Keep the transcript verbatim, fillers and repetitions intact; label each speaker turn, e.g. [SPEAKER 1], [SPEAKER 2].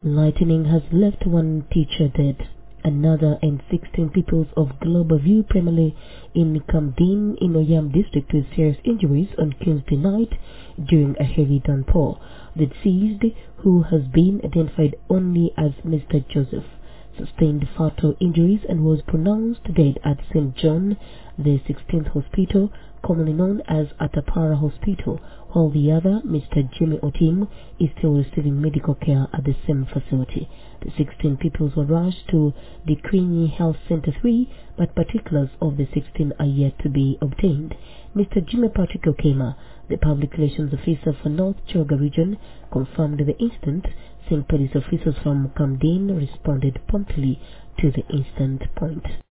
[SPEAKER 1] Lightning has left one teacher dead. Another and sixteen people of Global View primarily in Camden in Oyam district with serious injuries on Tuesday night during a heavy downpour. The deceased, who has been identified only as Mister Joseph, sustained fatal injuries and was pronounced dead at Saint John the sixteenth Hospital, commonly known as Atapara Hospital, while the other, Mister Jimmy Otim, is still receiving medical care at the same facility. The sixteen people were rushed to the Queenie Health Center three, but particulars of the sixteen are yet to be obtained. Mister Jimmy Patrick Okema, the public relations officer for North Choga region, confirmed the incident, saying police officers from Camden responded promptly to the incident point.